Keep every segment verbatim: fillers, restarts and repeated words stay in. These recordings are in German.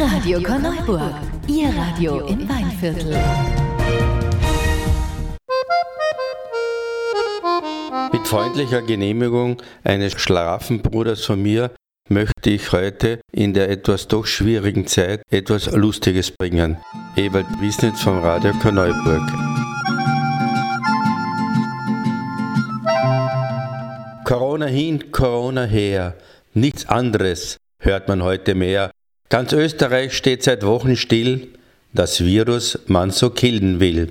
Radio Korneuburg, Ihr Radio im Weinviertel. Mit freundlicher Genehmigung eines Schlaraffenbruders von mir möchte ich heute in der etwas doch schwierigen Zeit etwas Lustiges bringen. Ewald Priesnitz vom Radio Korneuburg. Corona hin, Corona her, nichts anderes hört man heute mehr. Ganz Österreich steht seit Wochen still, das Virus man so killen will.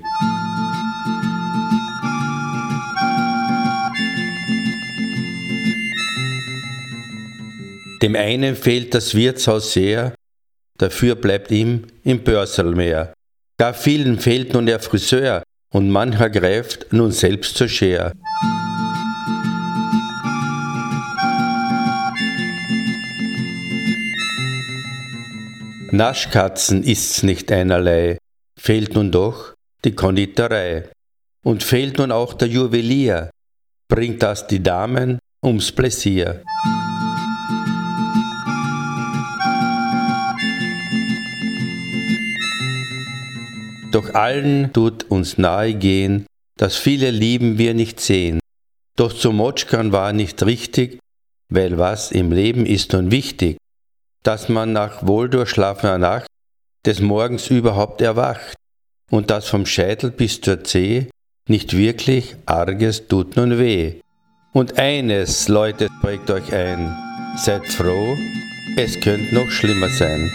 Dem einen fehlt das Wirtshaus sehr, dafür bleibt ihm im Börserl mehr. Gar vielen fehlt nun der Friseur und mancher greift nun selbst zur Schere. Naschkatzen ist's nicht einerlei, fehlt nun doch die Konditorei. Und fehlt nun auch der Juwelier, bringt das die Damen ums Pläsier. Doch allen tut uns nahe gehen, dass viele lieben wir nicht sehen. Doch zum Motschkern war nicht richtig, weil was im Leben ist nun wichtig, dass man nach wohldurchschlafener Nacht des Morgens überhaupt erwacht und dass vom Scheitel bis zur Zehe nicht wirklich arges tut nun weh. Und eines, Leute, prägt euch ein, seid froh, es könnte noch schlimmer sein.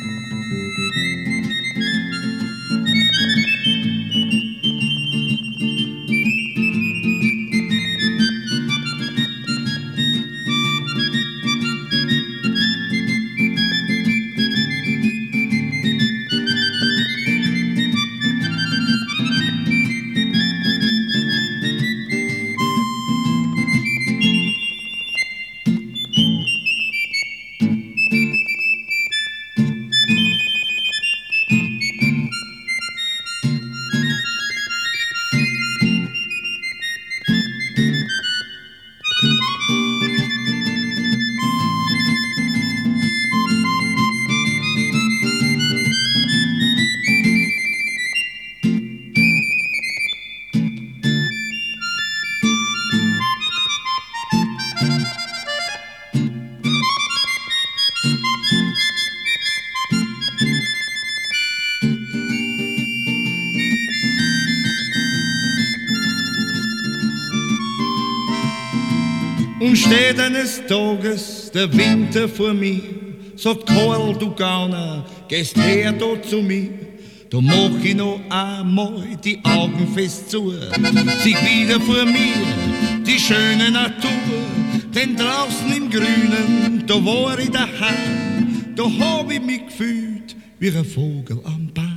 Und steht eines Tages der Winter vor mir, sagt Karl, du Gauner, gehst her da zu mir. Da mach ich noch einmal die Augen fest zu, sieh wieder vor mir die schöne Natur. Denn draußen im Grünen, da war ich daheim, da hab ich mich gefühlt wie ein Vogel am Baum.